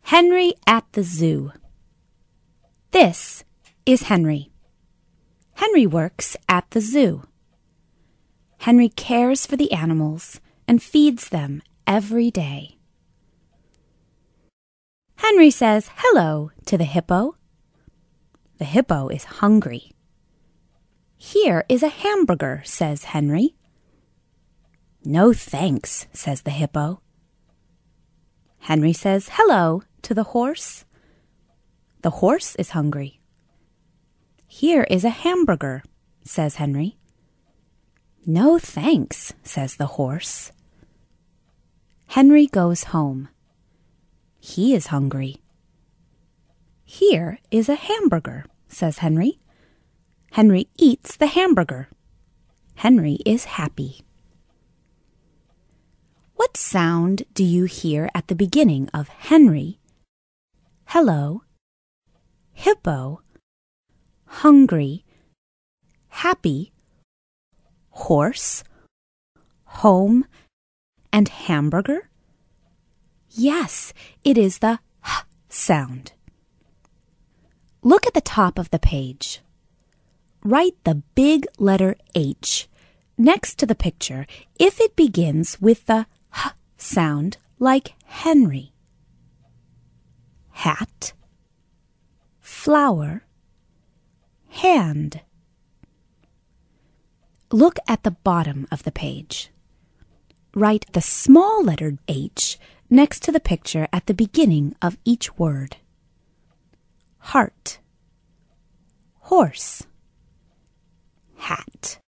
Henry at the zoo. This is Henry. Henry works at the zoo. Henry cares for the animals and feeds them every day. Henry says hello to the hippo. The hippo is hungry. Here is a hamburger, says Henry. No thanks, says the hippo. Henry says hello to the horse. The horse is hungry. Here is a hamburger, says Henry. No thanks, says the horse. Henry goes home. He is hungry. Here is a hamburger, says Henry. Henry eats the hamburger. Henry is happy. What sound do you hear at the beginning of Henry, hello, hippo, hungry, happy, horse, home, and hamburger? Yes, it is the h sound. Look at the top of the page. Write the big letter H next to the picture if it begins with the h sound like Henry. Hat, flower, hand. Look at the bottom of the page. Write the small letter H next to the picture at the beginning of each word. Heart, horse, hat.